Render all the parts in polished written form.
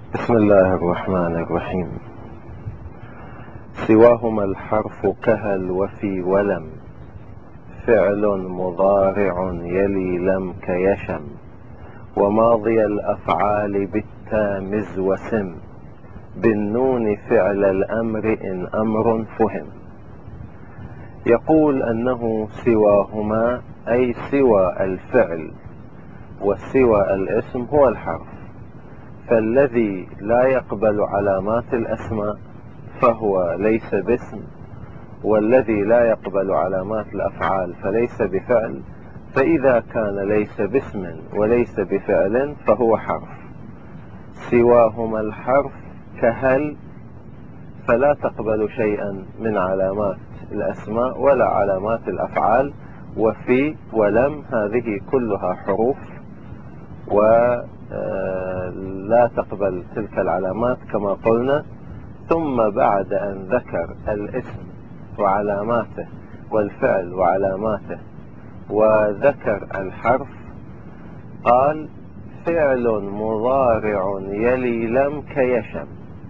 بسم الله الرحمن الرحيم. سواهما الحرف كهل وفي ولم، فعل مضارع يلي لم كيشم، وماضي الأفعال بالتا مز وسم، بالنون فعل الأمر إن أمر فهم. يقول أنه سواهما أي سوى الفعل وسوى الاسم هو الحرف، فالذي لا يقبل علامات الأسماء فهو ليس باسم، والذي لا يقبل علامات الأفعال فليس بفعل، فإذا كان ليس باسم وليس بفعل فهو حرف. سواهما الحرف كهل، فلا تقبل شيئا من علامات الأسماء ولا علامات الأفعال، وفي ولم هذه كلها حروف ولا تقبل تلك العلامات كما قلنا. ثم بعد أن ذكر الاسم وعلاماته والفعل وعلاماته وذكر الحرف قال فعل مضارع يلي لم كيشم.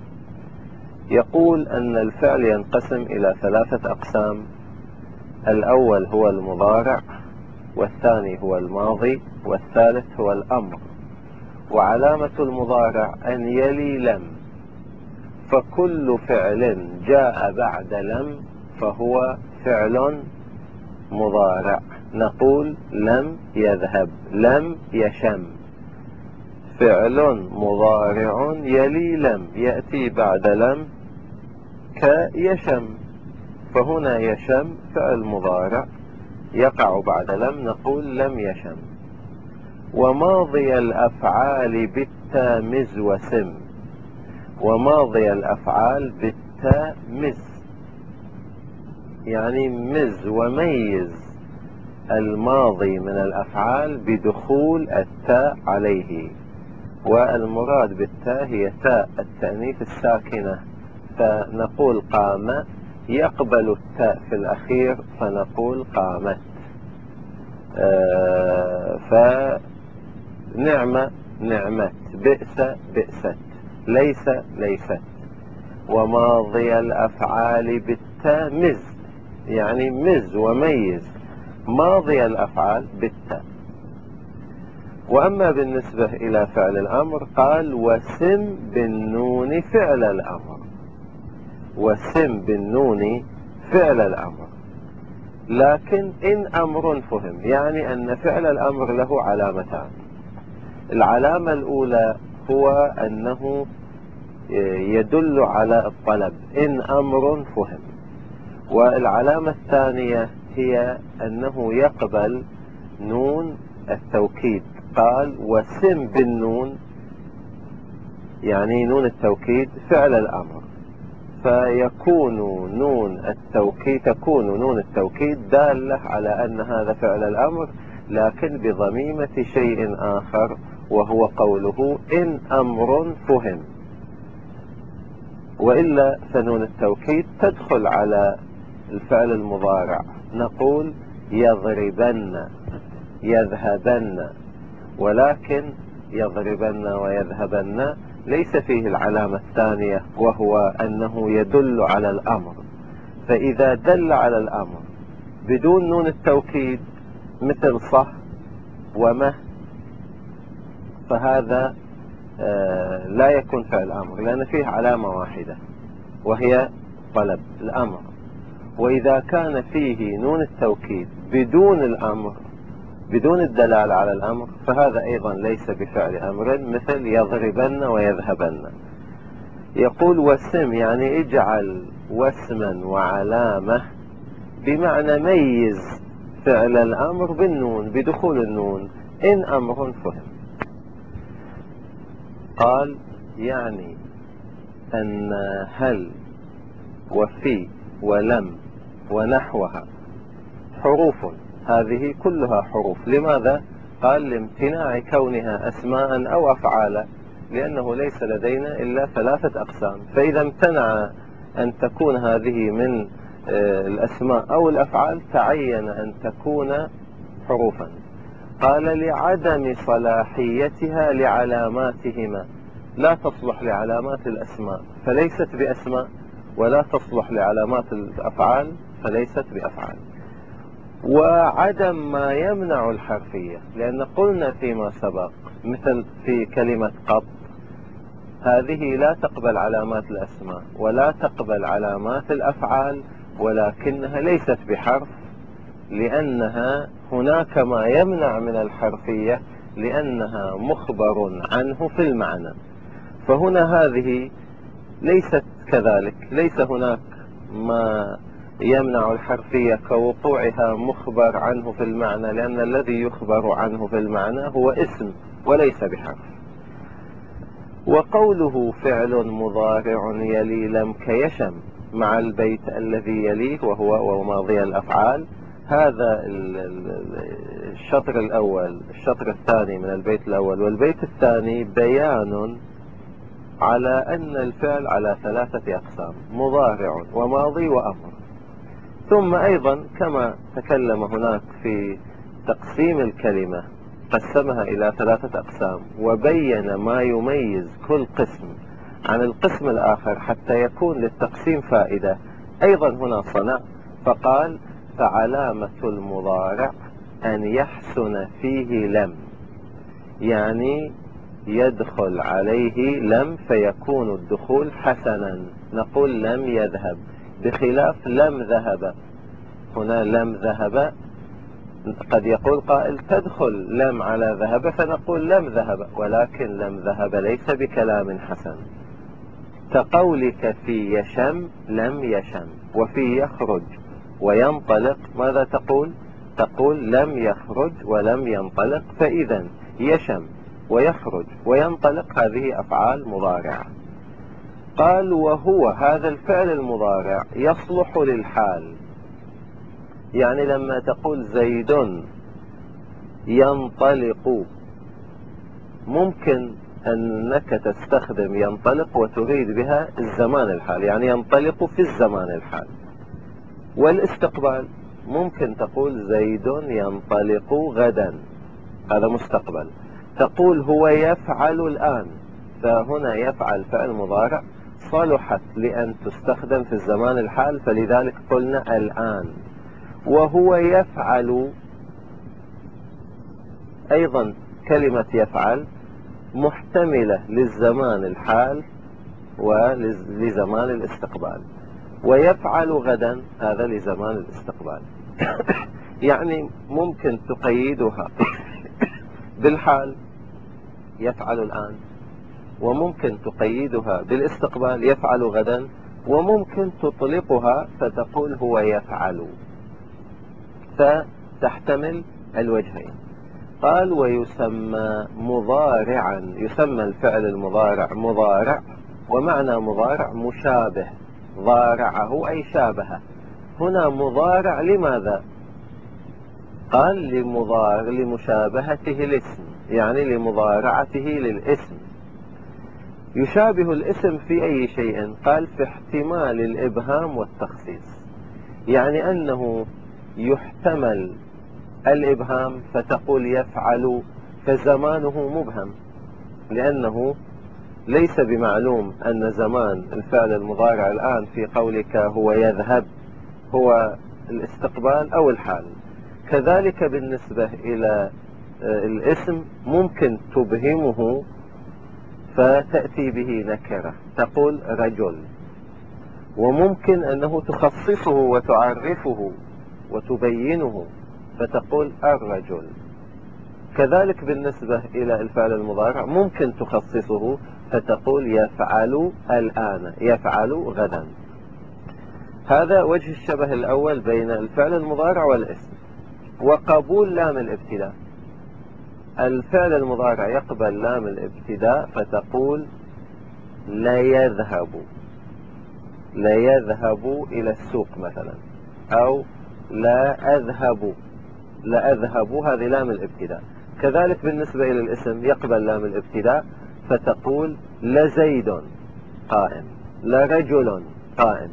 يقول أن الفعل ينقسم إلى 3 أقسام: الأول هو المضارع، والثاني هو الماضي، والثالث هو الأمر. وعلامة المضارع أن يلي لم، فكل فعل جاء بعد لم فهو فعل مضارع. نقول لم يذهب، لم يشم، فعل مضارع يلي لم يأتي بعد لم كيشم، فهنا يشم فعل مضارع يقع بعد لم، نقول لم يشم. وماضي الأفعال بالتا مز وسم، وماضي الأفعال بالتا مز يعني مز وميز الماضي من الأفعال بدخول التاء عليه، والمراد بالتاء هي تاء التأنيث الساكنة، فنقول قام يقبل التاء في الأخير فنقول قامت. فنعمة نعمت، بئس بئست، ليس ليست. وماضي الأفعال بالتاء مز يعني مز وميز ماضي الأفعال بالتاء. وأما بالنسبة إلى فعل الأمر قال وسم بالنون فعل الأمر، وسم بالنون فعل الأمر، لكن إن أمر فهم، يعني أن فعل الأمر له علامتان. العلامة الأولى هو أنه يدل على الطلب إن أمر فهم، والعلامة الثانية هي أنه يقبل نون التوكيد. قال وسم بالنون يعني نون التوكيد فعل الأمر، فيكون تكون نون التوكيد دالة على أن هذا فعل الأمر، لكن بضميمة شيء آخر وهو قوله إن أمر فهم. وإلا فنون التوكيد تدخل على الفعل المضارع، نقول يضربن يذهبن، ولكن يضربن ويذهبن ليس فيه العلامة الثانية وهو أنه يدل على الأمر. فإذا دل على الأمر بدون نون التوكيد مثل صح ومه، فهذا لا يكون فعل أمر، لأن فيه علامة واحدة وهي طلب الأمر. وإذا كان فيه نون التوكيد بدون الأمر بدون الدلالة على الأمر فهذا أيضا ليس بفعل أمر، مثل يضربن ويذهبن. يقول وسم يعني اجعل واسما وعلامة، بمعنى ميز فعل الأمر بالنون بدخول النون إن أمر فهم. قال يعني أن هل وفي ولم ونحوها حروف، هذه كلها حروف. لماذا؟ قال لامتناع كونها أسماء أو أفعالا، لأنه ليس لدينا إلا 3 أقسام، فإذا امتنع أن تكون هذه من الأسماء أو الأفعال تعين أن تكون حروفا. قال لعدم صلاحيتها لعلاماتهما، لا تصلح لعلامات الأسماء فليست بأسماء، ولا تصلح لعلامات الأفعال فليست بأفعال. وعدم ما يمنع الحرفية، لأن قلنا فيما سبق مثل في كلمة قط، هذه لا تقبل علامات الأسماء ولا تقبل علامات الأفعال، ولكنها ليست بحرف، لأنها هناك ما يمنع من الحرفية، لأنها مخبر عنه في المعنى. فهنا هذه ليست كذلك، ليس هناك ما يمنع الحرفية كوقوعها مخبر عنه في المعنى، لأن الذي يخبر عنه في المعنى هو اسم وليس بحرف. وقوله فعل مضارع يلي لم كيشم مع البيت الذي يليه وهو وماضي الأفعال، هذا الشطر الأول، الشطر الثاني من البيت الأول والبيت الثاني بيان على أن الفعل على 3 أقسام: مضارع وماضي وأمر. ثم أيضا كما تكلم هناك في تقسيم الكلمة قسمها إلى 3 أقسام، وبين ما يميز كل قسم عن القسم الآخر حتى يكون للتقسيم فائدة. أيضا هنا صنع فقال: فعلامة المضارع أن يحسن فيه لم، يعني يدخل عليه لم فيكون الدخول حسنا. نقول لم يذهب، بخلاف لم ذهب. هنا لم ذهب قد يقول قائل تدخل لم على ذهب فنقول لم ذهب، ولكن لم ذهب ليس بكلام حسن. كقولك في يشم لم يشم، وفي يخرج وينطلق ماذا تقول؟ تقول لم يخرج ولم ينطلق. فإذا يشم ويخرج وينطلق هذه أفعال مضارعة. قال: وهو هذا الفعل المضارع يصلح للحال، يعني لما تقول زيد ينطلق ممكن أنك تستخدم ينطلق وتريد بها الزمان الحال، يعني ينطلق في الزمان الحال. والاستقبال ممكن تقول زيد ينطلق غدا، هذا مستقبل. تقول هو يفعل الآن، فهنا يفعل فعل مضارع صلحت لأن تستخدم في الزمان الحال، فلذلك قلنا الآن. وهو يفعل أيضا كلمة يفعل محتملة للزمان الحال ولزمان الاستقبال. ويفعل غدا هذا لزمان الاستقبال. يعني ممكن تقيدها بالحال يفعل الآن، وممكن تقيدها بالاستقبال يفعل غدا، وممكن تطلقها فتقول هو يفعل، فتحتمل الوجهين. قال: ويسمى مضارعا، يسمى الفعل المضارع مضارع، ومعنى مضارع مشابه، ضارعه أي شابه. هنا مضارع لماذا؟ قال: لمشابهته الاسم، يعني لمضارعته للاسم. يشابه الاسم في أي شيء؟ قال: في احتمال الإبهام والتخصيص، يعني أنه يحتمل الإبهام فتقول يفعل فزمانه مبهم، لأنه ليس بمعلوم أن زمان الفعل المضارع الآن في قولك هو يذهب هو الاستقبال أو الحال. كذلك بالنسبة إلى الاسم ممكن تبهمه فتأتي به نكرة تقول رجل، وممكن أنه تخصصه وتعرفه وتبينه فتقول الرجل. كذلك بالنسبة إلى الفعل المضارع ممكن تخصصه فتقول يفعل الآن، يفعل غدا. هذا وجه الشبه الأول بين الفعل المضارع والاسم. وقبول لام الابتداء، الفعل المضارع يقبل لام الابتداء فتقول لا يذهب، لا يذهب إلى السوق مثلا، أو لا أذهب، لا أذهب هذه لام الابتداء. كذلك بالنسبة إلى الاسم يقبل لام الابتداء فتقول لا زيد قائم، لا رجل قائم.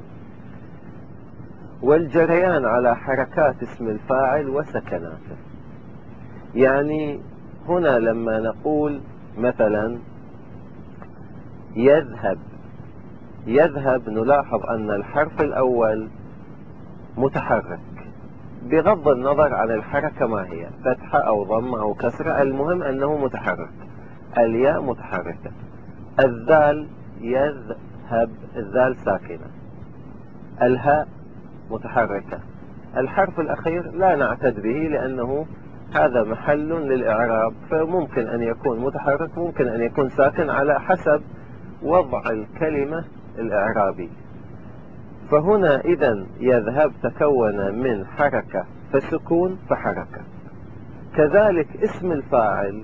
والجريان على حركات اسم الفاعل وسكناته، يعني هنا لما نقول مثلا يذهب. يذهب نلاحظ أن الحرف الأول متحرك بغض النظر عن الحركة ما هي، فتحة أو ضمة أو كسرة، المهم أنه متحرك. الياء متحركة. الذال يذهب، الذال ساكنة. الهاء متحركة. الحرف الأخير لا نعتد به لأنه هذا محل للإعراب، فممكن أن يكون متحرك ممكن أن يكون ساكن على حسب وضع الكلمة الإعرابي. فهنا إذن يذهب تكون من حركة فسكون فحركة. كذلك اسم الفاعل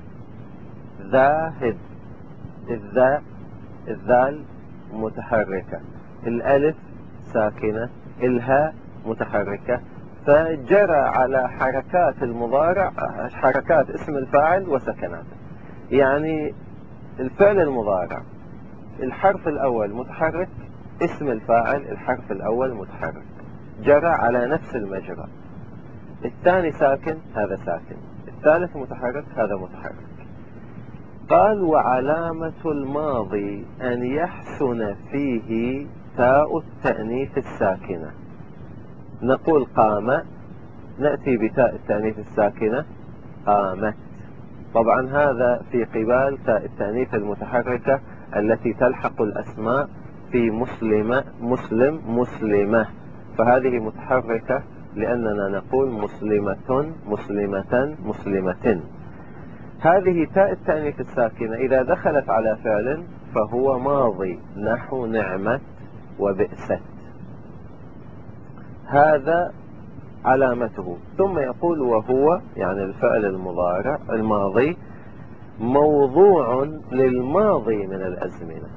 ذاهب، الذال متحركة، الألف ساكنة، الهاء متحركة، فجرى على حركات المضارع حركات اسم الفاعل وسكنات. يعني الفعل المضارع الحرف الأول متحرك، اسم الفاعل الحرف الأول متحرك، جرى على نفس المجرى. الثاني ساكن، هذا ساكن. الثالث متحرك، هذا متحرك. قال وعلامة الماضي أن يحسن فيه تاء التأنيث الساكنة. نقول قام، نأتي بتاء التأنيث الساكنة قامت. طبعا هذا في قبال تاء التأنيث المتحركة التي تلحق الأسماء في مسلم مسلمة، فهذه متحركة لأننا نقول مسلمة مسلمة مسلمة. هذه تاء التأنيث الساكنة إذا دخلت على فعل فهو ماضي، نحو نعمت وبئست، هذا علامته. ثم يقول وهو يعني الفعل المضارع الماضي موضوع للماضي من الأزمنة.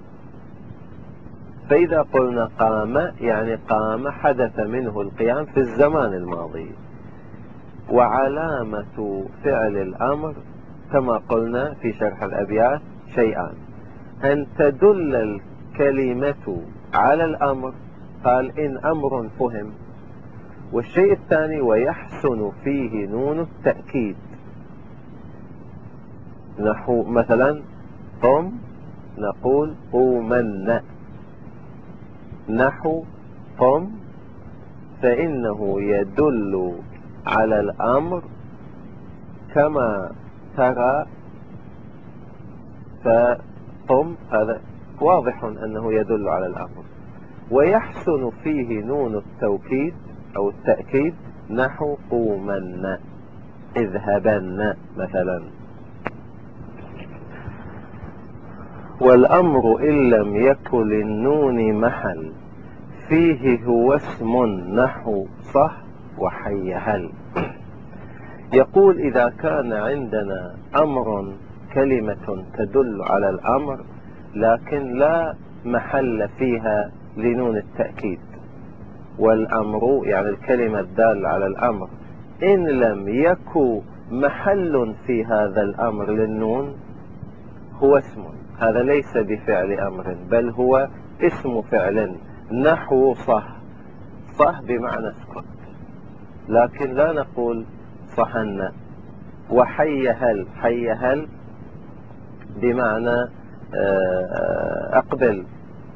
فإذا قلنا قام يعني قام حدث منه القيام في الزمان الماضي. وعلامة فعل الأمر كما قلنا في شرح الأبيات شيئان: أن تدل الكلمة على الأمر، قال إن أمر فهم. والشيء الثاني ويحسن فيه نون التأكيد، نحو مثلا قم نقول قومن، نحو قم فإنه يدل على الأمر كما ترى، فقم هذا واضح أنه يدل على الأمر. ويحسن فيه نون التوكيد أو التأكيد، نحو قومن اذهبن مثلا. والأمر إن لم يكن للنون محل فيه هو اسم، نحو صح وحي هل. يقول إذا كان عندنا أمر كلمة تدل على الأمر لكن لا محل فيها لنون التأكيد، والأمر يعني الكلمة الدالة على الأمر إن لم يكن محل في هذا الأمر للنون هو اسم، هذا ليس بفعل أمر بل هو اسم فعل، نحو صح. صح بمعنى اسكت، لكن لا نقول صحن. وحي هل، حي هل بمعنى أقبل.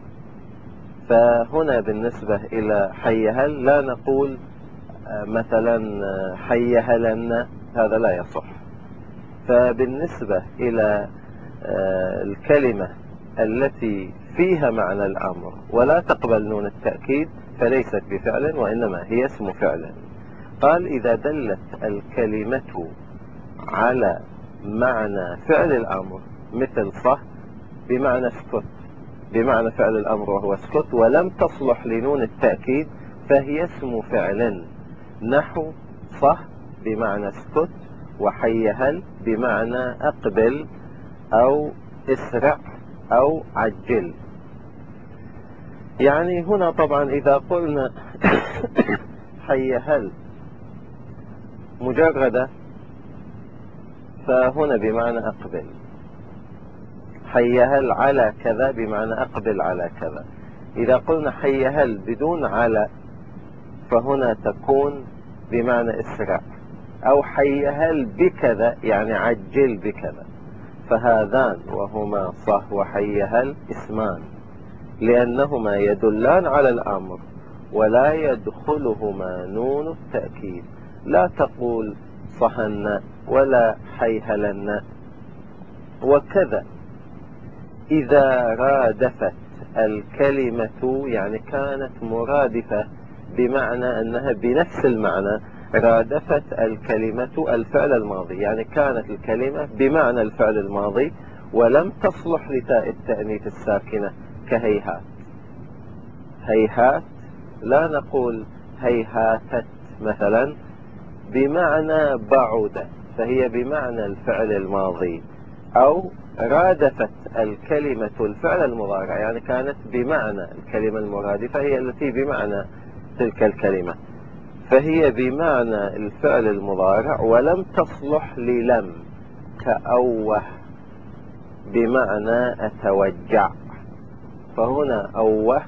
فهنا بالنسبة إلى حي هل لا نقول مثلا حي هلن، هذا لا يصح. فبالنسبة إلى الكلمة التي فيها معنى الأمر ولا تقبل نون التأكيد فليست بفعل وإنما هي اسم فعل. قال إذا دلت الكلمة على معنى فعل الأمر مثل صح بمعنى اسكت، بمعنى فعل الأمر وهو اسكت، ولم تصلح لنون التأكيد فهي اسم فعل، نحو صح بمعنى اسكت، وحي هل بمعنى أقبل أو اسرع أو عجل. يعني هنا طبعا إذا قلنا حي هل مجردة فهنا بمعنى أقبل، حي هل على كذا بمعنى أقبل على كذا. إذا قلنا حي هل بدون على فهنا تكون بمعنى اسرع، أو حي هل بكذا يعني عجل بكذا. فهذان وهما صه وحي هل اسمان، لأنهما يدلان على الأمر ولا يدخلهما نون التأكيد. لا تقول صهن ولا حيهلن. وكذا إذا رادفت الكلمة، يعني كانت مرادفة بمعنى أنها بنفس المعنى، رادفت الكلمة الفعل الماضي، يعني كانت الكلمة بمعنى الفعل الماضي ولم تصلح لتاء التأنيث الساكنة كهيهات. هيهات لا نقول هيهاتت مثلا بمعنى بعد، فهي بمعنى الفعل الماضي. أو رادفت الكلمة الفعل المضارع، يعني كانت بمعنى الكلمة المرادفة هي التي بمعنى تلك الكلمة، فهي بمعنى الفعل المضارع ولم تصلح للم، كأوه بمعنى أتوجع، فهنا أوه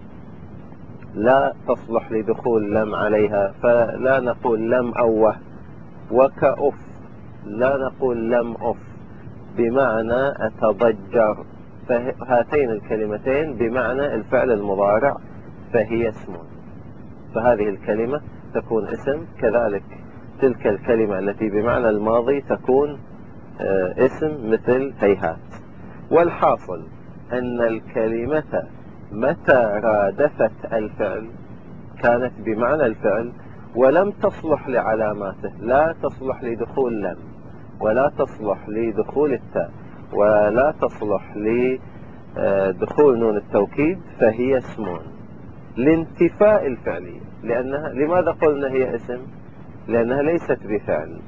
لا تصلح لدخول لم عليها، فلا نقول لم أوه. وكأف لا نقول لم أف بمعنى أتضجر، فهاتين الكلمتين بمعنى الفعل المضارع فهي اسم، فهذه الكلمة تكون اسم. كذلك تلك الكلمة التي بمعنى الماضي تكون اسم مثل هيهات. والحاصل أن الكلمة متى رادفت الفعل كانت بمعنى الفعل ولم تصلح لعلاماته، لا تصلح لدخول لم، ولا تصلح لدخول التاء، ولا تصلح لدخول نون التوكيد، فهي اسم لانتفاء الفعلية. لأنها لماذا قلنا هي اسم؟ لأنها ليست بفعل.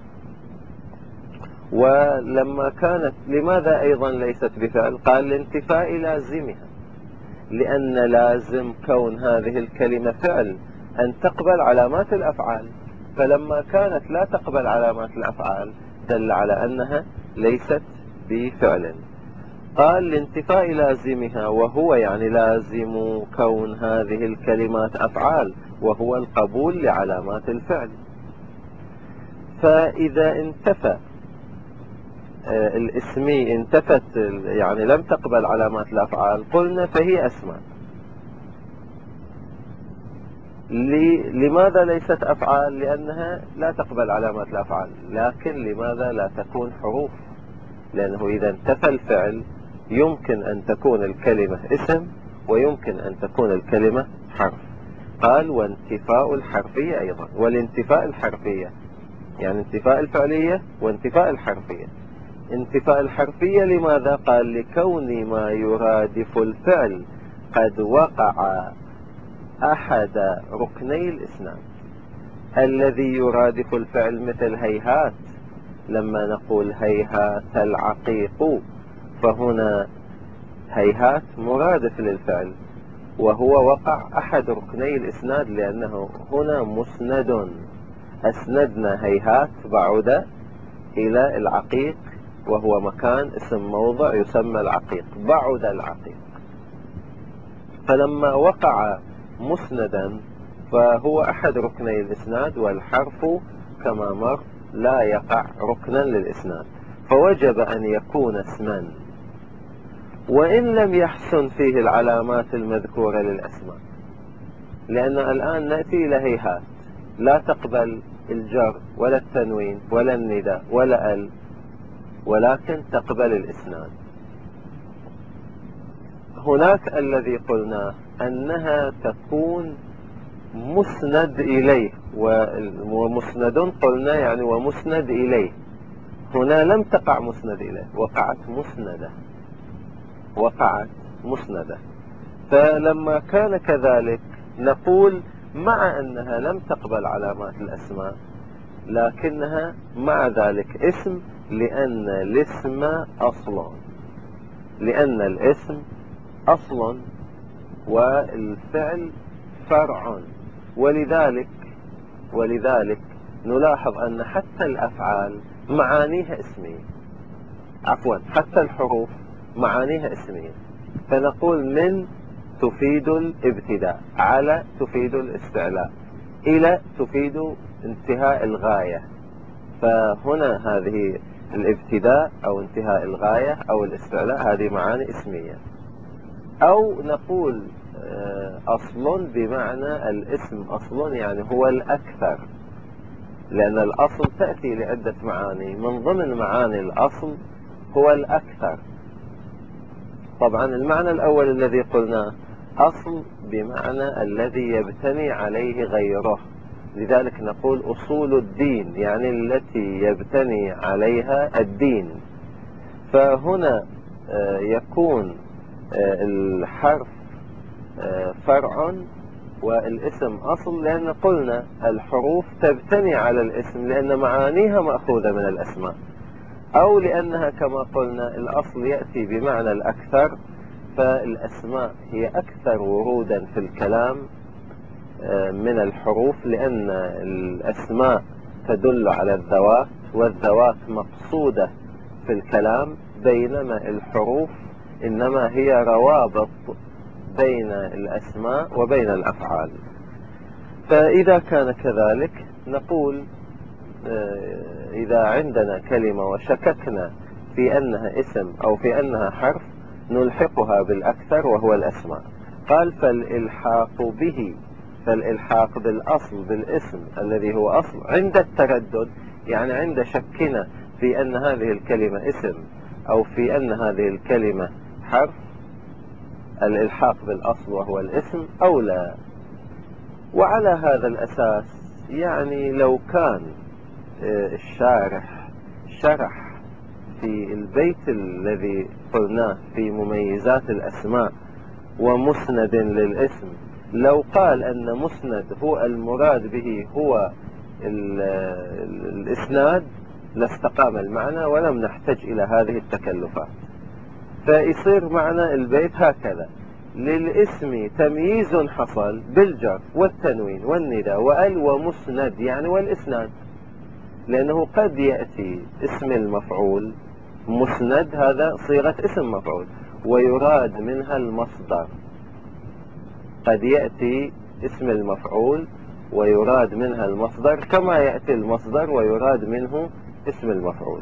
ولما كانت لماذا أيضا ليست بفعل؟ قال لانتفاء لازمها، لأن لازم كون هذه الكلمة فعل أن تقبل علامات الأفعال، فلما كانت لا تقبل علامات الأفعال دل على أنها ليست بفعل. قال لانتفاء لازمها، وهو يعني لازم كون هذه الكلمات أفعال، وهو القبول لعلامات الفعل. فإذا انتفى الاسمي انتفت، يعني لم تقبل علامات الأفعال، قلنا فهي أسماء. لماذا ليست أفعال؟ لأنها لا تقبل علامات الأفعال. لكن لماذا لا تكون حروف؟ لأنه إذا انتفى الفعل يمكن أن تكون الكلمة اسم ويمكن أن تكون الكلمة حرف. قال وانتفاء الحرفية أيضا. والانتفاء الحرفية يعني انتفاء الفعلية وانتفاء الحرفية. انتفاء الحرفية لماذا؟ قال لكون ما يرادف الفعل قد وقع أحد ركني الإسناد. الذي يرادف الفعل مثل هيهات، لما نقول هيهات العقيق، فهنا هيهات مرادف للفعل، وهو وقع أحد ركني الإسناد، لأنه هنا مسند، أسندنا هيهات بعد إلى العقيق، وهو مكان اسم موضع يسمى العقيق، بعد العقيق. فلما وقع مسندا فهو أحد ركني الإسناد، والحرف كما مر لا يقع ركنا للإسناد، فوجب أن يكون اسما، وإن لم يحسن فيه العلامات المذكورة للأسماء. لأن الآن نأتي إلى هيهات لا تقبل الجر ولا التنوين ولا النداء ولا ولكن تقبل الإسناد. هناك الذي قلنا أنها تكون مسند إليه، ومسند قلنا يعني ومسند إليه. هنا لم تقع مسند إليه، وقعت مسندة. فلما كان كذلك نقول مع أنها لم تقبل علامات الأسماء لكنها مع ذلك اسم، لأن الاسم أصل والفعل فرع. ولذلك نلاحظ أن حتى الأفعال معانيها اسمية، حتى الحروف معانيها اسمية. فنقول من تفيد الابتداء، على تفيد الاستعلاء، إلى تفيد انتهاء الغاية. فهنا هذه الابتداء أو انتهاء الغاية أو الاستعلاء، هذه معاني اسمية. أو نقول أصل بمعنى الاسم أصل، يعني هو الأكثر، لأن الأصل تأتي لعدة معاني، من ضمن معاني الأصل هو الأكثر. طبعا المعنى الأول الذي قلناه أصل بمعنى الذي يبتني عليه غيره، لذلك نقول أصول الدين، يعني التي يبتني عليها الدين. فهنا يكون الحرف فرع والاسم أصل، لأن قلنا الحروف تبتني على الاسم لأن معانيها مأخوذة من الأسماء، أو لأنها كما قلنا الأصل يأتي بمعنى الأكثر، فالأسماء هي أكثر ورودا في الكلام من الحروف، لأن الأسماء تدل على الذوات، والذوات مقصودة في الكلام، بينما الحروف إنما هي روابط بين الأسماء وبين الأفعال. فإذا كان كذلك نقول إذا عندنا كلمة وشككنا في أنها اسم أو في أنها حرف نلحقها بالأكثر وهو الأسماء. قال فالإلحاق به، فالإلحاق بالأصل بالاسم الذي هو أصل عند التردد، يعني عند شكنا في أن هذه الكلمة اسم أو في أن هذه الكلمة حرف، الإلحاق بالأصل وهو الاسم أولى. وعلى هذا الأساس يعني لو كان الشارح شرح في البيت الذي قلناه في مميزات الأسماء ومسند للاسم، لو قال أن مسند هو المراد به هو الإسناد لاستقام المعنى ولم نحتاج إلى هذه التكلفات. فيصير معنى البيت هكذا: للاسم تمييز حصل بالجر والتنوين والنداء وال ومسند، يعني والإسناد، لأنه قد يأتي اسم المفعول مسند، هذا صيغة اسم مفعول ويراد منها المصدر، قد يأتي اسم المفعول ويراد منها المصدر كما يأتي المصدر ويراد منه اسم المفعول.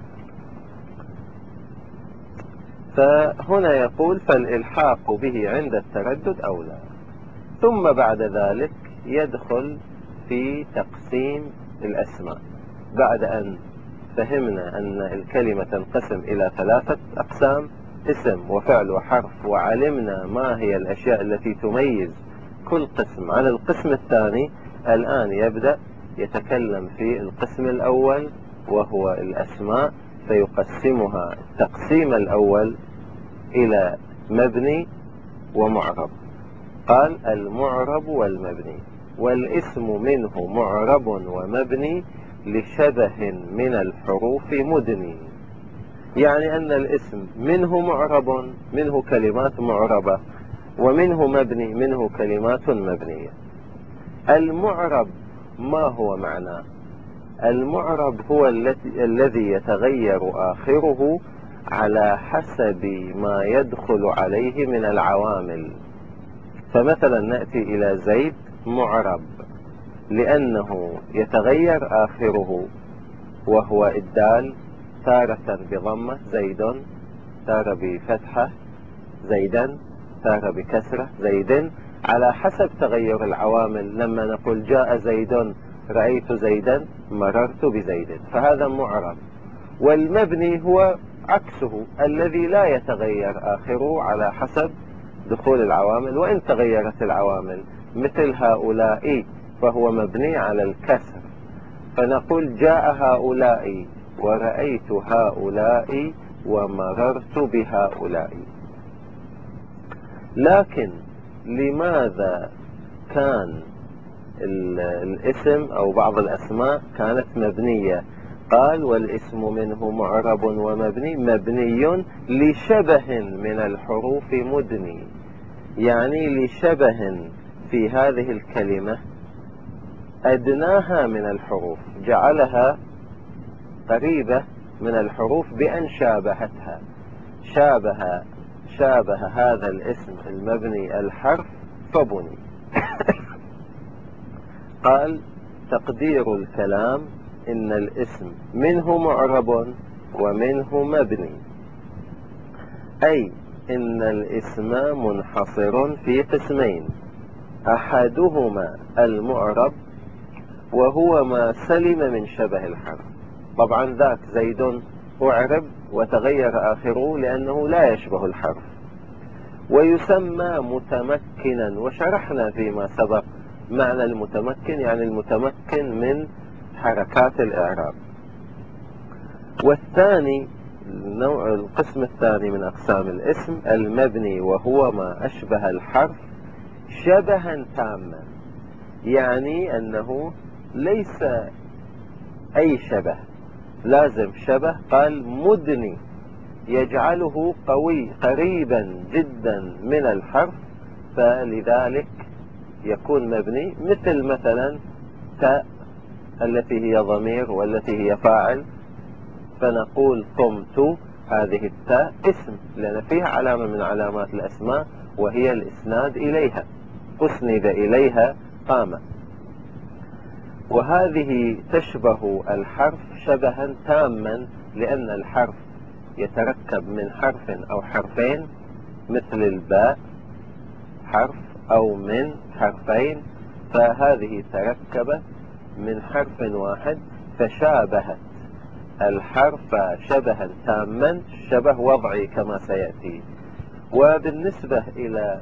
فهنا يقول فالإلحاق به عند التردد أولى. ثم بعد ذلك يدخل في تقسيم الأسماء، بعد أن فهمنا أن الكلمة تنقسم إلى 3 أقسام: اسم وفعل وحرف، وعلمنا ما هي الأشياء التي تميز كل قسم عن القسم الثاني. الآن يبدأ يتكلم في القسم الأول وهو الأسماء، فيقسمها التقسيم الأول إلى مبني ومعرب. قال المعرب والمبني، والاسم منه معرب ومبني لشبه من الحروف مدني، يعني أن الاسم منه معرب، منه كلمات معربة، ومنه مبني، منه كلمات مبنية. المعرب ما هو معناه؟ المعرب هو الذي يتغير آخره على حسب ما يدخل عليه من العوامل. فمثلا نأتي إلى زيد معرب لأنه يتغير آخره وهو الدال، تارة بضمة زيد، تارة بفتحة زيدا، تارة بكسرة زيد، على حسب تغير العوامل. لما نقول جاء زيد رأيت زيدا مررت بزيد، فهذا معرب. والمبني هو عكسه، الذي لا يتغير آخره على حسب دخول العوامل، وإن تغيرت العوامل، مثل هؤلاء فهو مبني على الكسر، فنقول جاء هؤلاء ورأيت هؤلاء ومررت بهؤلاء. لكن لماذا كان الاسم أو بعض الأسماء كانت مبنية؟ قال والاسم منه معرب ومبني، مبني لشبه من الحروف مدني، يعني لشبه في هذه الكلمة أدناها من الحروف، جعلها قريبة من الحروف بأن شابهتها، شابه هذا الاسم المبني الحرف فبني. قال تقدير الكلام إن الاسم منه معرب ومنه مبني، أي إن الاسم منحصر في قسمين: أحدهما المعرب وهو ما سلم من شبه الحرف. طبعا ذاك زيد أعرب وتغير آخره لأنه لا يشبه الحرف، ويسمى متمكنا، وشرحنا فيما سبق معنى المتمكن، يعني المتمكن من حركات الإعراب. والثاني القسم الثاني من أقسام الاسم المبني، وهو ما أشبه الحرف شبها تاما، يعني أنه ليس أي شبه، لازم شبه. قال مدني يجعله قوي قريبا جدا من الحرف، فلذلك يكون مبني، مثلا تاء التي هي ضمير والتي هي فاعل، فنقول قمت، هذه التاء اسم لأن فيها علامة من علامات الأسماء وهي الإسناد إليها، أسند إليها قام. وهذه تشبه الحرف شبها تاما، لأن الحرف يتركب من حرف أو حرفين، مثل الباء حرف أو من حرفين، فهذه تركبت من حرف واحد فشابهت الحرف شبها تاما، شبه وضعي كما سيأتي. وبالنسبة إلى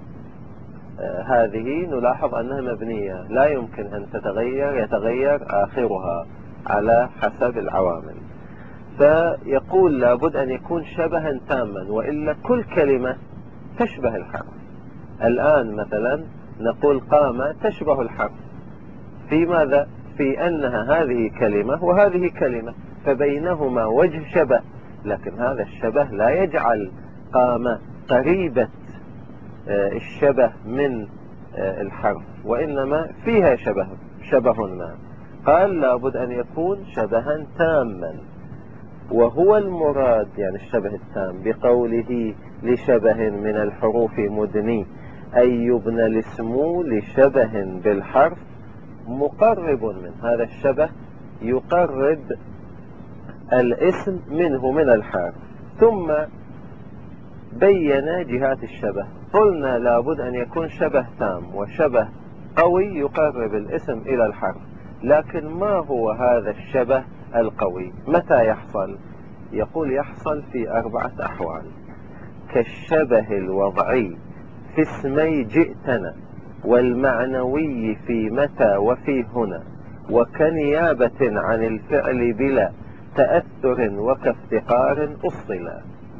هذه نلاحظ أنها مبنية، لا يمكن أن تتغير، يتغير آخرها على حسب العوامل. فيقول لابد أن يكون شبها تاما، وإلا كل كلمة تشبه الحرف. الآن مثلا نقول قام تشبه الحرف في ماذا؟ في أنها هذه كلمة وهذه كلمة، فبينهما وجه شبه، لكن هذا الشبه لا يجعل قام قريبة الشبه من الحرف، وإنما فيها شبه ما. قال لابد أن يكون شبها تاما، وهو المراد يعني الشبه التام بقوله لشبه من الحروف مدني، أي يبنى الاسم لشبه بالحرف مقرب من هذا الشبه، يقرب الاسم منه من الحرف. ثم بين جهات الشبه، قلنا لابد أن يكون شبه تام وشبه قوي يقرب الاسم إلى الحرف، لكن ما هو هذا الشبه القوي؟ متى يحصل؟ يقول يحصل في 4 أحوال: كالشبه الوضعي في اسمي جئتنا، والمعنوي في متى وفي هنا، وكنيابة عن الفعل بلا تأثر وكافتقار أصلا.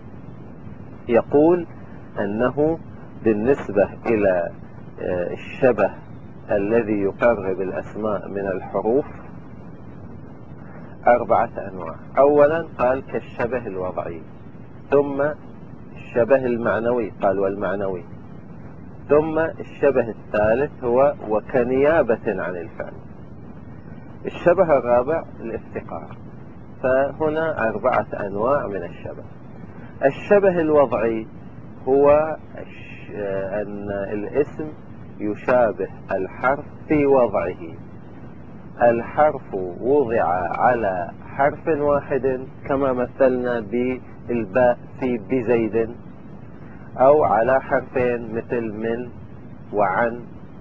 يقول أنه بالنسبة إلى الشبه الذي يقرب الأسماء من الحروف 4 أنواع. أولا قال كالشبه الوضعي، ثم الشبه المعنوي قال والمعنوي، ثم الشبه الثالث هو وكنيابة عن الفعل. الشبه الرابع الافتقار. فهنا 4 أنواع من الشبه. الشبه الوضعي هو أن الاسم يشابه الحرف في وضعه، الحرف وضع على حرف واحد كما مثلنا بالباء في بزيد، أو على حرفين مثل من وعن،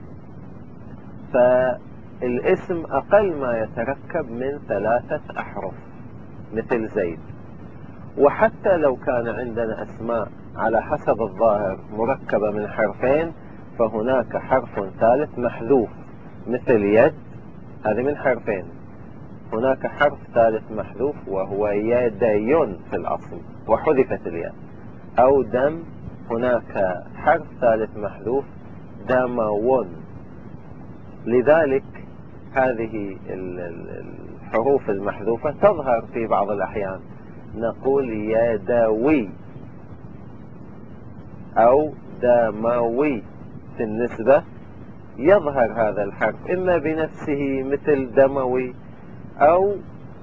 فالاسم أقل ما يتركب من 3 أحرف مثل زيد. وحتى لو كان عندنا أسماء على حسب الظاهر مركبة من حرفين، فهناك حرف ثالث محذوف مثل يد، هذه من حرفين، هناك حرف ثالث محذوف وهو يدين في الأصل وحذفت الياء. أو دم، هناك حرف ثالث محذوف دمون. لذلك هذه الحروف المحذوفة تظهر في بعض الأحيان، نقول يدوي أو دموي، في النسبة يظهر هذا الحرف إما بنفسه مثل دموي، أو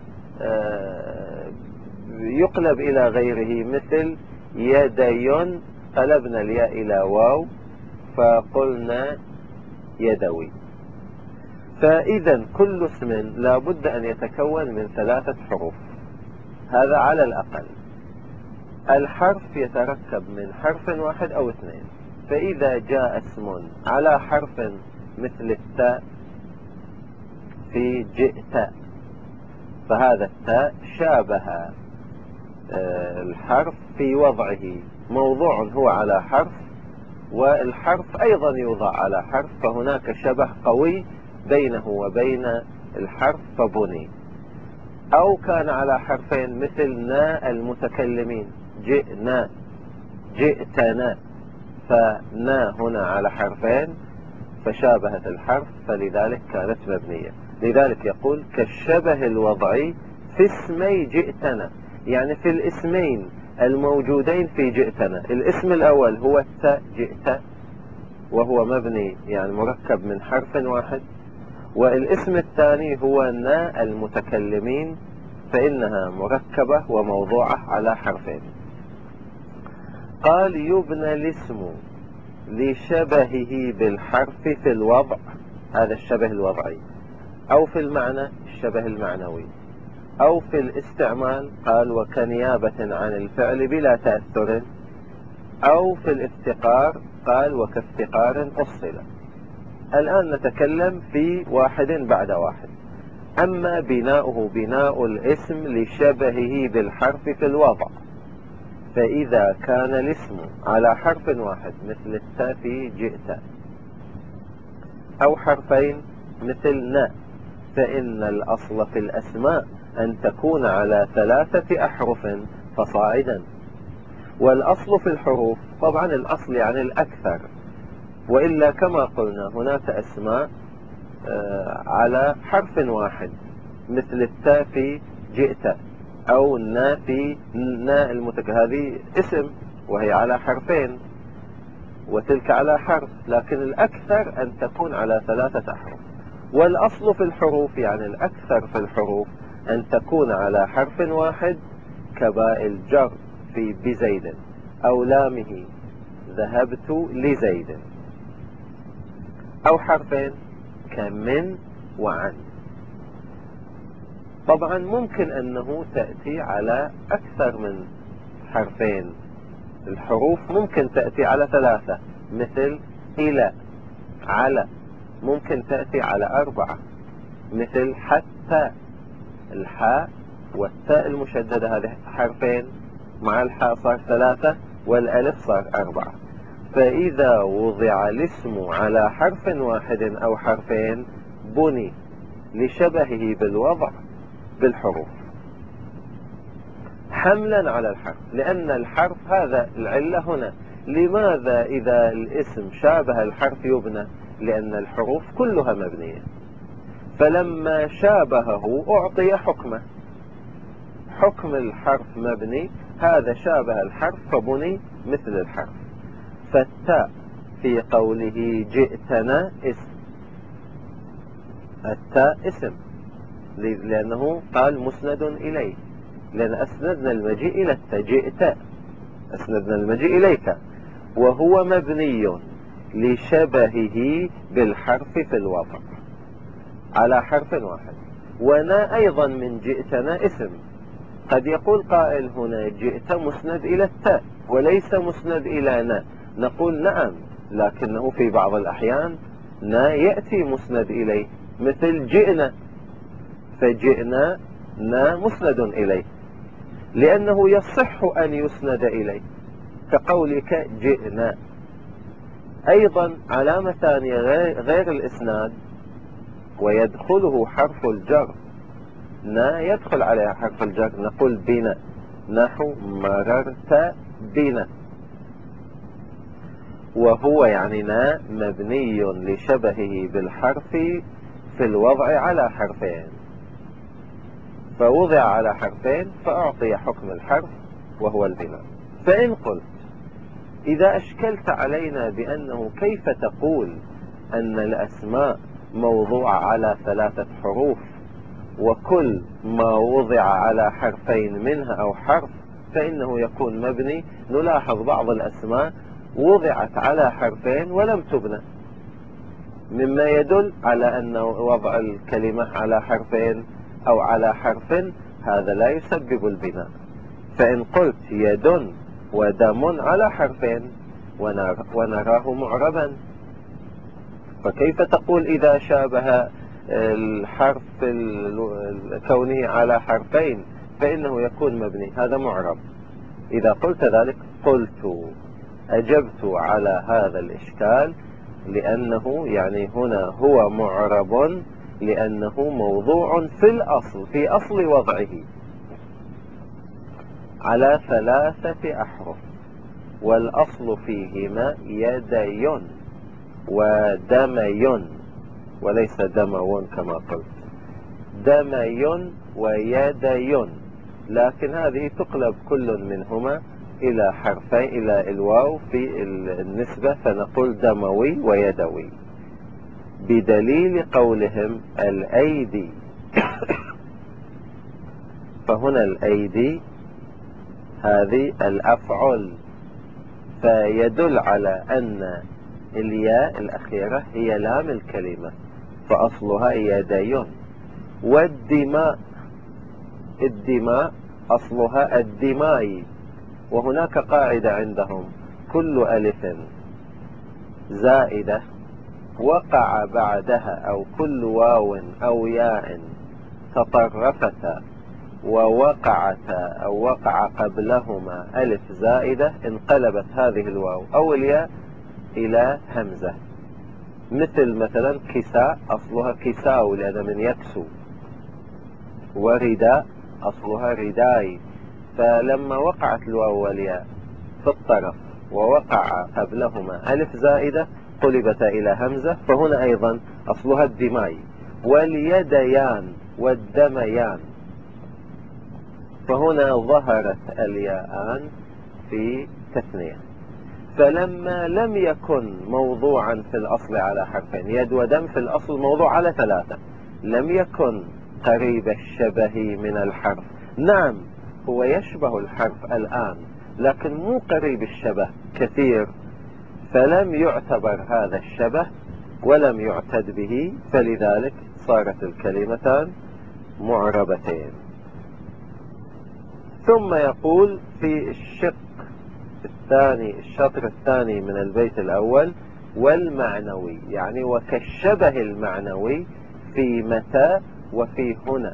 يقلب إلى غيره مثل يدين، قلبنا الياء إلى واو فقلنا يدوي. فإذا كل اسم لا بد أن يتكون من 3 حروف، هذا على الأقل. الحرف يتركب من حرف واحد أو اثنين، فإذا جاء اسم على حرف مثل التاء في جئت، فهذا التاء شابه الحرف في وضعه، موضوع هو على حرف والحرف أيضا يوضع على حرف، فهناك شبه قوي بينه وبين الحرف فبني. أو كان على حرفين مثل نا المتكلمين، جئنا جئتنا، فنا هنا على حرفين فشابهت الحرف، فلذلك كانت مبنية. لذلك يقول كالشبه الوضعي في اسمي جئتنا، يعني في الاسمين الموجودين في جئتنا. الاسم الأول هو التاء جئت، وهو مبني يعني مركب من حرف واحد، والاسم الثاني هو نا المتكلمين، فإنها مركبة وموضوعة على حرفين. قال يبنى الاسم لشبهه بالحرف في الوضع، هذا الشبه الوضعي، أو في المعنى الشبه المعنوي، أو في الاستعمال قال وكنيابة عن الفعل بلا تأثر، أو في الافتقار قال وكافتقار أصل. الآن نتكلم في واحد بعد واحد. أما بناؤه بناء الاسم لشبهه بالحرف في الوضع، فإذا كان الاسم على حرف واحد مثل التاء في جئت، أو حرفين مثل نا، فإن الأصل في الأسماء أن تكون على 3 أحرف فصاعدا. والأصل في الحروف طبعا الأصل يعني الأكثر، وإلا كما قلنا هناك أسماء على حرف واحد مثل التاء في جئت، أو النا في نا هذه اسم وهي على حرفين، وتلك على حرف، لكن الأكثر أن تكون على 3 أحرف. والأصل في الحروف يعني الأكثر في الحروف أن تكون على حرف واحد، كباء الجر في بزيد، أو لامه ذهبت لزيد، أو حرفين كمن وعن. طبعا ممكن أنه تأتي على أكثر من حرفين، الحروف ممكن تأتي على 3 مثل إلى، على، ممكن تأتي على 4 مثل حتى، الحاء والتاء المشددة هذه حرفين، مع الحاء صار 3 والألف صار 4. فإذا وضع الاسم على حرف واحد أو حرفين بني لشبهه بالوضع بالحروف حملا على الحرف، لأن الحرف هذا العلة هنا. لماذا إذا الاسم شابه الحرف يبنى؟ لأن الحروف كلها مبنية، فلما شابهه أعطي حكمه، حكم الحرف مبني، هذا شابه الحرف فبني مثل الحرف. فالتاء في قوله جئتنا اسم، التاء اسم لأنه قال مسند إليه، لأن أسندنا المجيء إلى التاء، جئت أسندنا المجيء إليك، وهو مبني لشبهه بالحرف في الوضع على حرف واحد. ونا أيضا من جئتنا اسم. قد يقول قائل هنا جئت مسند إلى التاء وليس مسند إلى نا، نقول نعم، لكنه في بعض الأحيان نا يأتي مسند إليه، مثل جئنا، فجئنا نا مسند إليه لأنه يصح أن يسند إليه، كقولك جئنا. أيضا علامة ثانية غير الإسناد ويدخله حرف الجر، نا يدخل عليها حرف الجر، نقول بنا، نحو مررت بنا، وهو يعني نا مبني لشبهه بالحرف في الوضع على حرفين، فوضع على حرفين فأعطي حكم الحرف وهو البناء. فإن قلت إذا أشكلت علينا بأنه كيف تقول أن الأسماء موضوعة على 3 حروف وكل ما وضع على حرفين منها أو حرف فإنه يكون مبني، نلاحظ بعض الأسماء وضعت على حرفين ولم تبنى، مما يدل على أن وضع الكلمة على حرفين أو على حرف هذا لا يسبب البناء. فإن قلت يد ودم على حرفين ونراه معربا، فكيف تقول إذا شابه الحرف كونه على حرفين فإنه يكون مبني؟ هذا معرب. إذا قلت ذلك أجبت على هذا الإشكال، لأنه يعني هنا هو معرب لأنه موضوع في أصل وضعه على 3 أحرف، والأصل فيهما يدي ودمي، وليس دمو كما قلت، دمي ويدي، لكن هذه تقلب كل منهما إلى حرفين إلى الواو في النسبة، فنقول دموي ويدوي، بدليل قولهم الأيدي. فهنا الأيدي هذه الأفعل، فيدل على أن الياء الأخيرة هي لام الكلمة، فأصلها يدي. والدماء، الدماء أصلها الدماء. وهناك قاعدة عندهم: كل ألف زائدة وقع بعدها، أو كل واو أو ياء تطرفتا ووقعتا أو وقع قبلهما ألف زائدة، انقلبت هذه الواو أو الياء إلى همزة. مثلا كساء أصلها كساو لأن من يكسو، ورداء أصلها رداي، فلما وقعت الواو والياء في الطرف ووقع قبلهما ألف زائدة قلبت إلى همزة، فهنا أيضا أصلها الدماي. واليديان والدميان، فهنا ظهرت الياءان في تثنية. فلما لم يكن موضوعا في الأصل على حرفين، يد ودم في الأصل موضوع على 3، لم يكن قريب الشبه من الحرف. نعم هو يشبه الحرف الآن، لكن مو قريب الشبه كثير، فلم يعتبر هذا الشبه ولم يعتد به، فلذلك صارت الكلمتان معربتين. ثم يقول في الشطر الثاني من البيت الأول: والمعنوي، يعني وكالشبه المعنوي في متى وفي هنا.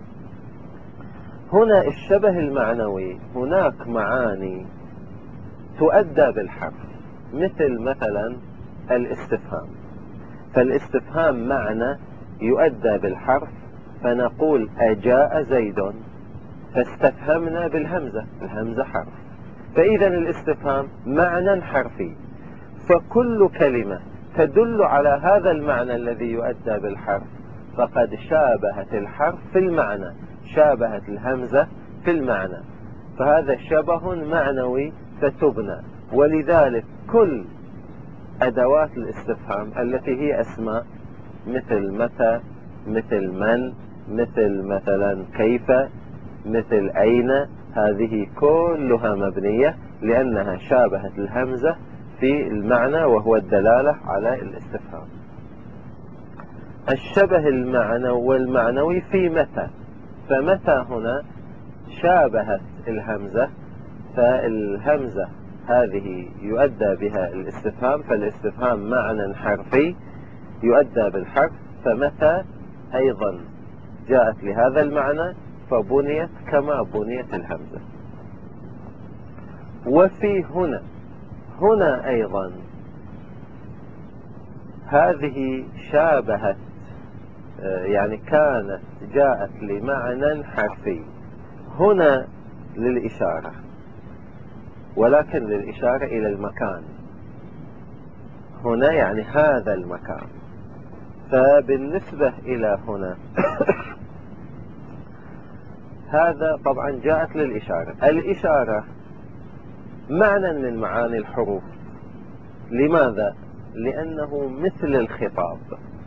هنا الشبه المعنوي هناك معاني تؤدى بالحرف، مثلا الاستفهام، فالاستفهام معنى يؤدى بالحرف، فنقول أجاء زيد، فاستفهمنا بالهمزة، الهمزة حرف، فإذا الاستفهام معنى حرفي. فكل كلمة تدل على هذا المعنى الذي يؤدى بالحرف فقد شابهت الحرف في المعنى، شابهت الهمزة في المعنى، فهذا شبه معنوي فتبنى. ولذلك كل أدوات الاستفهام التي هي أسماء، مثل متى، مثل من، مثلا كيف، مثل أين، هذه كلها مبنية لأنها شابهت الهمزة في المعنى وهو الدلالة على الاستفهام. الشبه والمعنوي في متى، فمتى هنا شابهت الهمزة، فالهمزة هذه يؤدى بها الاستفهام، فالاستفهام معنى حرفي يؤدى بالحرف، فمتى أيضا جاءت لهذا المعنى فبنيت كما بنيت الهمزة. وفي هنا أيضا هذه شابهت، يعني كانت جاءت لمعنى حرفي، هنا للإشارة، ولكن للإشارة إلى المكان، هنا يعني هذا المكان. فبالنسبة إلى هنا هذا طبعا جاءت للإشارة. الإشارة معنى من معاني الحروف، لماذا؟ لأنه مثل الخطاب،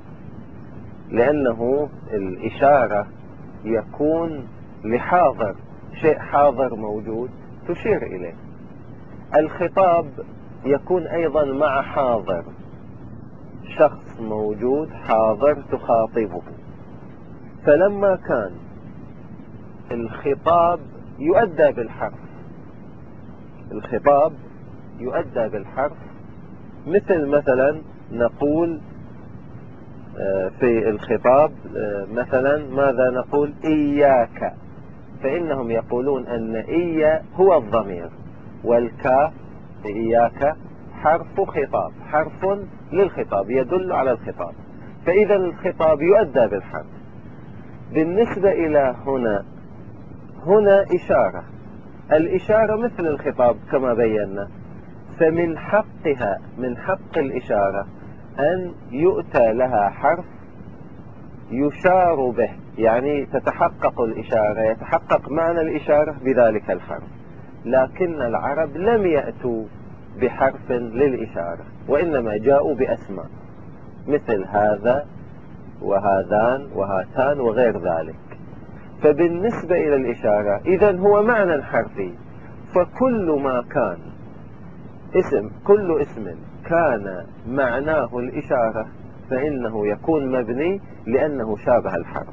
لأنه الإشارة يكون لحاضر، شيء حاضر موجود تشير إليه. الخطاب يكون أيضا مع حاضر، شخص موجود حاضر تخاطبه. فلما كان الخطاب يؤدى بالحرف. الخطاب يؤدى بالحرف، مثلا نقول في الخطاب مثلا ماذا نقول؟ إياك. فإنهم يقولون أن إيا هو الضمير، والكاف في إياك حرف خطاب، حرف للخطاب يدل على الخطاب. فإذا الخطاب يؤدى بالحرف. بالنسبة إلى هنا إشارة. الإشارة مثل الخطاب كما بينا، فمن حقها، من حق الإشارة أن يؤتى لها حرف يشار به، يعني تتحقق الإشارة، يتحقق معنى الإشارة بذلك الحرف. لكن العرب لم يأتوا بحرف للإشارة، وإنما جاءوا بأسماء مثل هذا وهذان وهاتان وغير ذلك. فبالنسبة إلى الإشارة إذن هو معنى حرفي، فكل ما كان كل اسم كان معناه الإشارة فإنه يكون مبني لأنه شابه الحرف.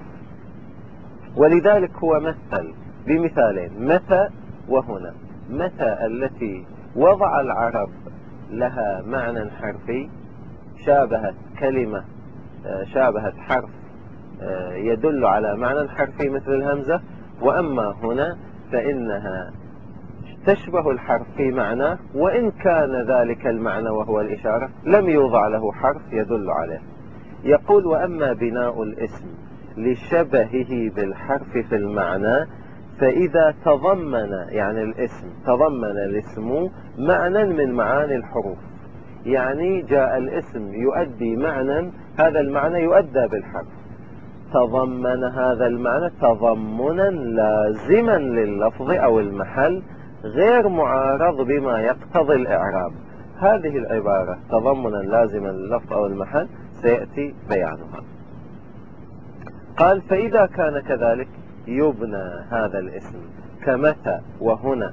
ولذلك هو مثل بمثالين، متى وهنا. متى التي وضع العرب لها معنى حرفي، شابهت كلمة، شابهت حرف يدل على معنى حرفي مثل الهمزة. وأما هنا فإنها تشبه الحرف في معناه، وإن كان ذلك المعنى وهو الإشارة لم يوضع له حرف يدل عليه. يقول: وأما بناء الاسم لشبهه بالحرف في المعنى، فإذا تضمن، يعني الاسم تضمن الاسم معنى من معاني الحروف، يعني جاء الاسم يؤدي معنى، هذا المعنى يؤدى بالحرف، تضمن هذا المعنى تضمنا لازما لللفظ أو المحل غير معارض بما يقتضي الإعراب. هذه العبارة تضمنا لازما لللفظ أو المحل سيأتي بيانها. قال: فإذا كان كذلك يبنى هذا الاسم كمتى وهنا،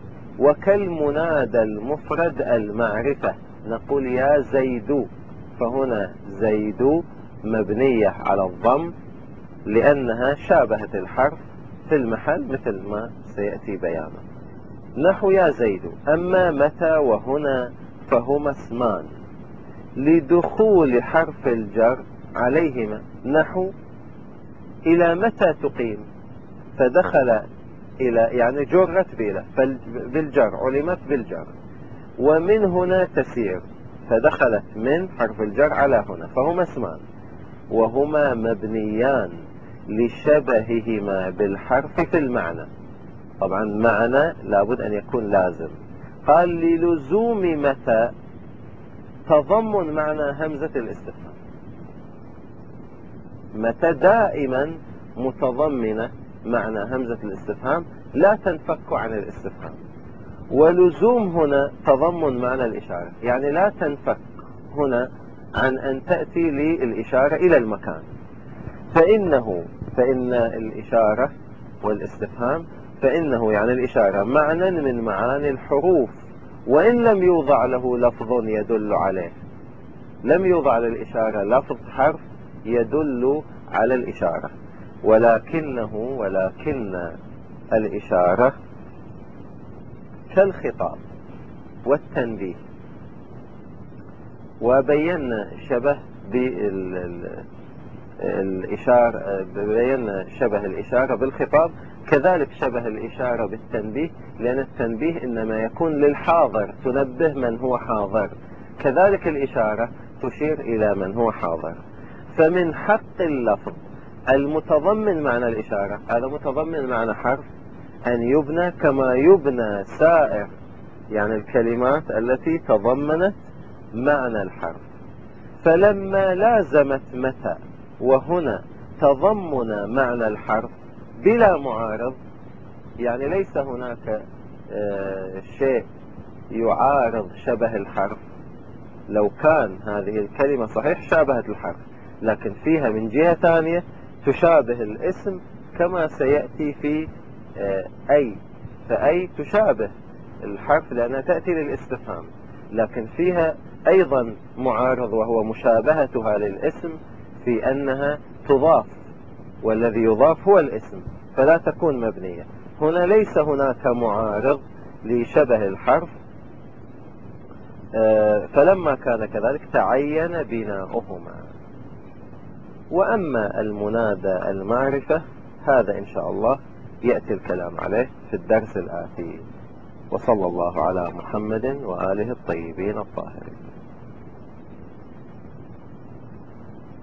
وكالمنادى المفرد المعرفة، نقول يا زيد، فهنا زيد مبنية على الضم لأنها شابهت الحرف في المحل مثل ما سيأتي بيانه، نحو يا زيد. أما متى وهنا فهما اسمان لدخول حرف الجر عليهما، نحو إلى متى تقيم، فدخل إلى يعني جرت بإلى بالجر، علمت بالجر. ومن هنا تسير، فدخلت من حرف الجر على هنا، فهما اسمان وهما مبنيان لشبههما بالحرف في المعنى. طبعا معنى لابد أن يكون لازم. قال: للزوم متى تضمن معنى همزة الاستفهام. متى دائما متضمنة معنى همزة الاستفهام، لا تنفك عن الاستفهام. ولزوم هنا تضمن معنى الإشارة، يعني لا تنفك هنا عن أن تأتي للإشارة إلى المكان. فإن الإشارة والاستفهام، فإنه يعني الإشارة معنى من معاني الحروف، وإن لم يوضع له لفظ يدل عليه، لم يوضع للإشارة لفظ حرف يدل على الإشارة، ولكن الإشارة كالخطاب والتنبيه. وبينا شبه الإشارة، بينا شبه الإشارة بالخطاب، كذلك شبه الإشارة بالتنبيه، لأن التنبيه إنما يكون للحاضر، تنبه من هو حاضر، كذلك الإشارة تشير إلى من هو حاضر. فمن حق اللفظ المتضمن معنى الإشارة، هذا متضمن معنى حرف، أن يبنى كما يبنى سائر يعني الكلمات التي تضمنت معنى الحرف. فلما لازمت متى وهنا تضمن معنى الحرف بلا معارض، يعني ليس هناك شيء يعارض شبه الحرف، لو كان هذه الكلمة صحيح شابهت الحرف، لكن فيها من جهة ثانية تشابه الاسم كما سيأتي في فأي تشابه الحرف لأنها تأتي للاستفهام، لكن فيها أيضا معارض وهو مشابهتها للاسم في أنها تضاف، والذي يضاف هو الاسم، فلا تكون مبنية. هنا ليس هناك معارض لشبه الحرف، فلما كان كذلك تعين بناؤهما. وأما المنادى المعرفة هذا إن شاء الله يأتي الكلام عليه في الدرس الآتي. وصلى الله على محمد وآله الطيبين الطاهرين.